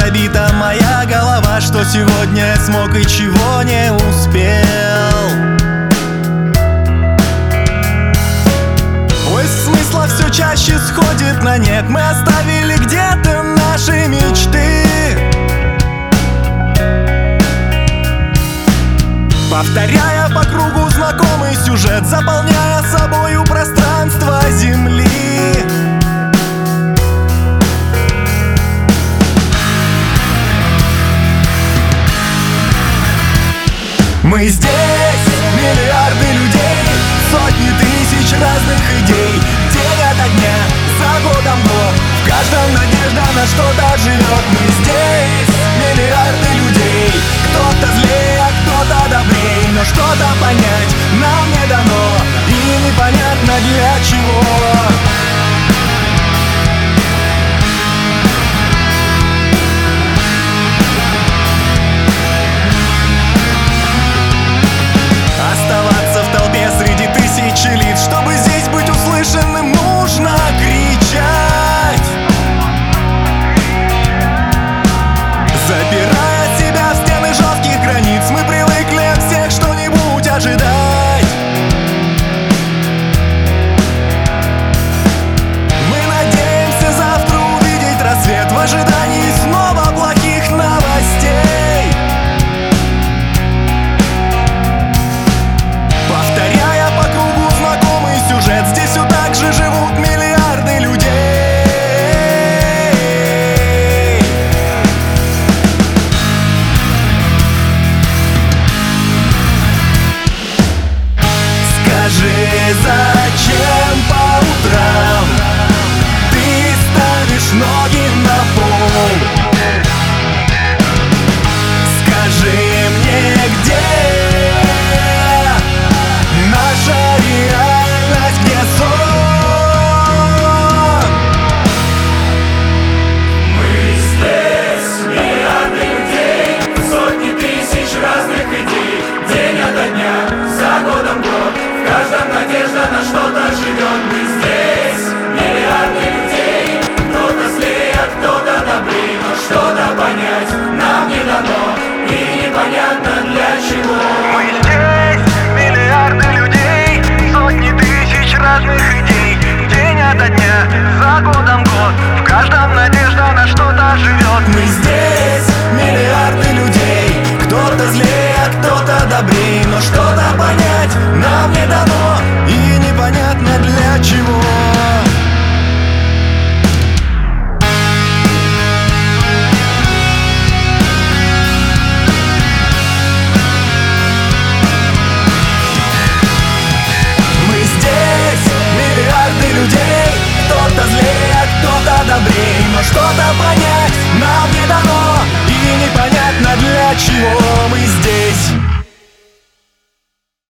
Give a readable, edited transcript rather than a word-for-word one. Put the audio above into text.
забита моя голова, что сегодня смог и чего не успел. Поиск смысла все чаще сходит на нет. Мы оставили где-то наши мечты, повторяя по кругу знакомый сюжет, заполняя собою пространство земли. Мы здесь, миллиарды людей, сотни тысяч разных идей. День ото дня, за годом год, в каждом надежда на что-то живет. Мы здесь, миллиарды людей, кто-то злее, а кто-то добрее, но что-то понять нам не дано, и непонятно для чего. Оставаться в толпе среди тысячи лиц, чтобы здесь быть услышанным, нужно кричать, запирая себя в стены жестких границ. Мы привыкли от всех что-нибудь ожидать. Мы надеемся завтра увидеть рассвет в ожидании снова плохих новостей, повторяя по кругу знакомый сюжет. Здесь все так же живут миллиарды людей. Скажи, зачем по утрам ты ставишь ноги на пол? Скажи мне, где наша реальность, где сон? Мы здесь, миллиарды людей, сотни тысяч разных идей. День ото дня, за годом год, в каждом надежда на что-то живет. Мы здесь, миллиарды людей, кто-то злее, а кто-то добрее, но что-то понять нам не дано, и непонятно для чего. Мы здесь, миллиарды людей, сотни тысяч разных идей. День ото дня, за годом год, в каждом надежда на что-то живет. Мы здесь, миллиарды людей, кто-то злее, а кто-то добрее, но что-то понять нам не дано,